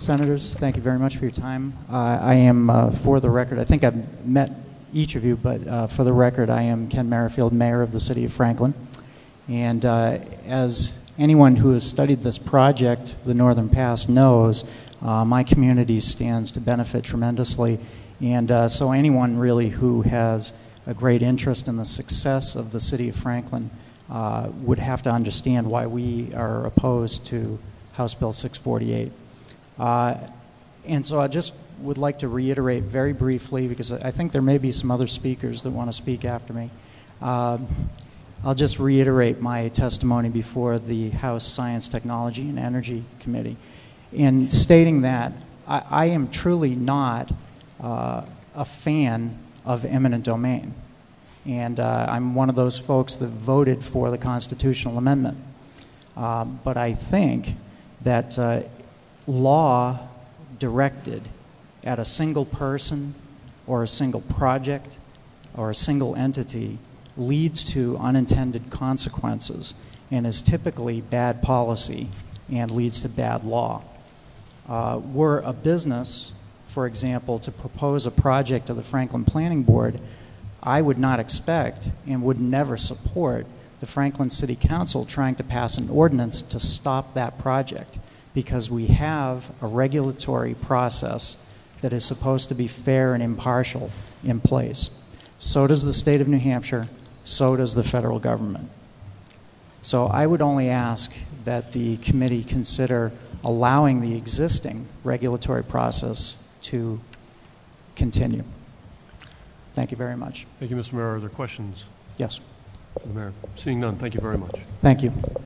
Senators, thank you very much for your time. I am, for the record, I think I've met each of you, but for the record, I am Ken Merrifield, Mayor of the City of Franklin. And as anyone who has studied this project, the Northern Pass, knows, my community stands to benefit tremendously. And so anyone really who has a great interest in the success of the City of Franklin would have to understand why we are opposed to House Bill 648. And so I just would like to reiterate very briefly, because I think there may be some other speakers that want to speak after me. I'll just reiterate my testimony before the House Science, Technology, and Energy Committee in stating that I am truly not a fan of eminent domain. And I'm one of those folks that voted for the constitutional amendment. But I think that law directed at a single person or a single project or a single entity leads to unintended consequences and is typically bad policy and leads to bad law. Were a business, for example, to propose a project to the Franklin Planning Board, I would not expect and would never support the Franklin City Council trying to pass an ordinance to stop that project, because we have a regulatory process that is supposed to be fair and impartial in place. So does the state of New Hampshire, so does the federal government. So I would only ask that the committee consider allowing the existing regulatory process to continue. Thank you very much. Thank you, Mr. Mayor. Are there questions? Yes. For the Mayor? Seeing none, thank you very much. Thank you.